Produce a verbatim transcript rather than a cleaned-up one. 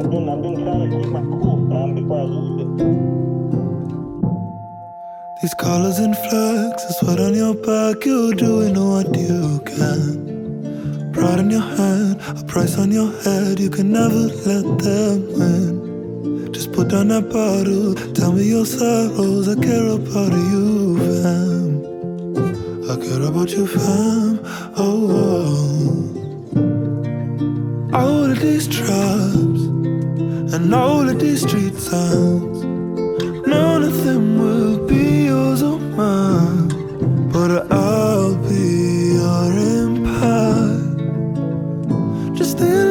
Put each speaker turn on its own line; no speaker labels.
been, I've been trying to keep my cool, man, before I lose it.
These colors and flags, the sweat on your back, you're doing what you can. Pride in your hand, a price on your head, you can never let them win. Just put down that bottle, tell me your sorrows, I care about you, fam. I care about you, fam, oh, oh. All of these tribes and all of these street sounds, none of them will be yours or mine, but I'll be your empire. Just in